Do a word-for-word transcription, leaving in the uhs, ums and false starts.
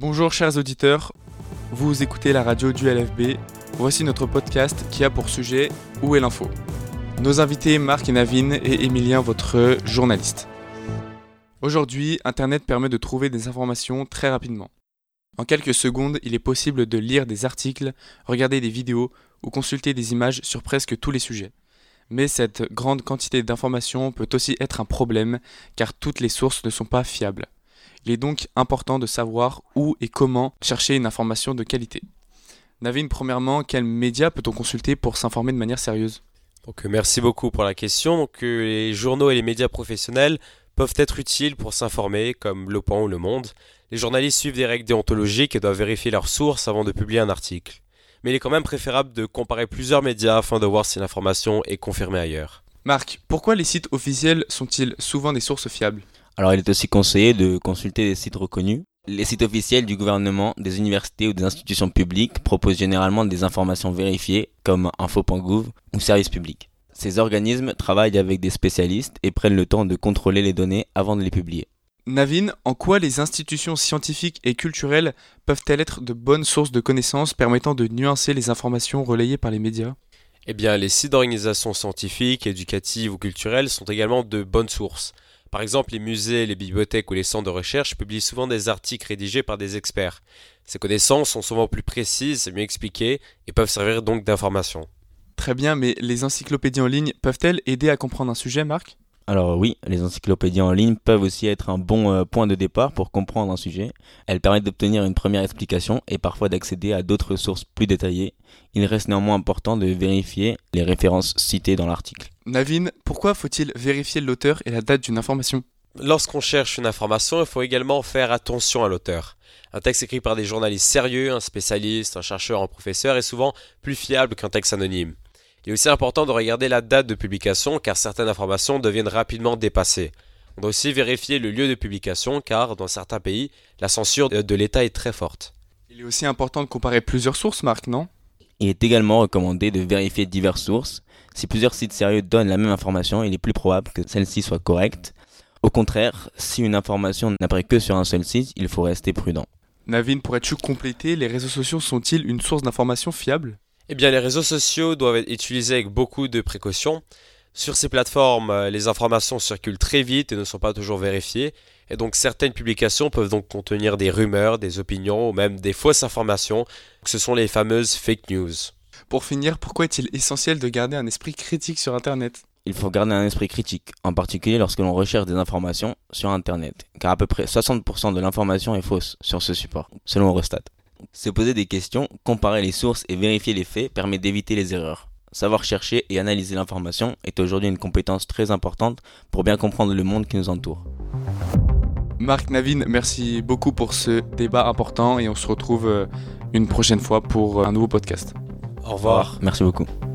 Bonjour chers auditeurs, vous écoutez la radio du L F B. Voici notre podcast qui a pour sujet « Où est l'info ?». Nos invités Marc et Navin et Emilien, votre journaliste. Aujourd'hui, Internet permet de trouver des informations très rapidement. En quelques secondes, il est possible de lire des articles, regarder des vidéos ou consulter des images sur presque tous les sujets. Mais cette grande quantité d'informations peut aussi être un problème car toutes les sources ne sont pas fiables. Il est donc important de savoir où et comment chercher une information de qualité. Navin, premièrement, quels médias peut-on consulter pour s'informer de manière sérieuse ? Donc, merci beaucoup pour la question. Donc, euh, les journaux et les médias professionnels peuvent être utiles pour s'informer, comme Le Point ou Le Monde. Les journalistes suivent des règles déontologiques et doivent vérifier leurs sources avant de publier un article. Mais il est quand même préférable de comparer plusieurs médias afin de voir si l'information est confirmée ailleurs. Marc, pourquoi les sites officiels sont-ils souvent des sources fiables ? Alors il est aussi conseillé de consulter des sites reconnus. Les sites officiels du gouvernement, des universités ou des institutions publiques proposent généralement des informations vérifiées comme info point gouv ou services publics. Ces organismes travaillent avec des spécialistes et prennent le temps de contrôler les données avant de les publier. Navin, en quoi les institutions scientifiques et culturelles peuvent-elles être de bonnes sources de connaissances permettant de nuancer les informations relayées par les médias ? Eh bien, les sites d'organisations scientifiques, éducatives ou culturelles sont également de bonnes sources. Par exemple, les musées, les bibliothèques ou les centres de recherche publient souvent des articles rédigés par des experts. Ces connaissances sont souvent plus précises, mieux expliquées et peuvent servir donc d'information. Très bien, mais les encyclopédies en ligne peuvent-elles aider à comprendre un sujet, Marc ? Alors oui, les encyclopédies en ligne peuvent aussi être un bon euh, point de départ pour comprendre un sujet. Elles permettent d'obtenir une première explication et parfois d'accéder à d'autres sources plus détaillées. Il reste néanmoins important de vérifier les références citées dans l'article. Navin, pourquoi faut-il vérifier l'auteur et la date d'une information ? Lorsqu'on cherche une information, il faut également faire attention à l'auteur. Un texte écrit par des journalistes sérieux, un spécialiste, un chercheur, un professeur est souvent plus fiable qu'un texte anonyme. Il est aussi important de regarder la date de publication car certaines informations deviennent rapidement dépassées. On doit aussi vérifier le lieu de publication car dans certains pays, la censure de l'État est très forte. Il est aussi important de comparer plusieurs sources, Marc, non ? Il est également recommandé de vérifier diverses sources. Si plusieurs sites sérieux donnent la même information, il est plus probable que celle-ci soit correcte. Au contraire, si une information n'apparaît que sur un seul site, il faut rester prudent. Navin, pourrais-tu compléter, les réseaux sociaux sont-ils une source d'information fiable ? Eh bien, les réseaux sociaux doivent être utilisés avec beaucoup de précautions. Sur ces plateformes, les informations circulent très vite et ne sont pas toujours vérifiées. Et donc, certaines publications peuvent donc contenir des rumeurs, des opinions ou même des fausses informations. Ce sont les fameuses fake news. Pour finir, pourquoi est-il essentiel de garder un esprit critique sur Internet ? Il faut garder un esprit critique, en particulier lorsque l'on recherche des informations sur Internet, car à peu près soixante pour cent de l'information est fausse sur ce support, selon Eurostat. Se poser des questions, comparer les sources et vérifier les faits permet d'éviter les erreurs. Savoir chercher et analyser l'information est aujourd'hui une compétence très importante pour bien comprendre le monde qui nous entoure. Marc, Navin, merci beaucoup pour ce débat important et on se retrouve une prochaine fois pour un nouveau podcast. Au revoir. Merci beaucoup.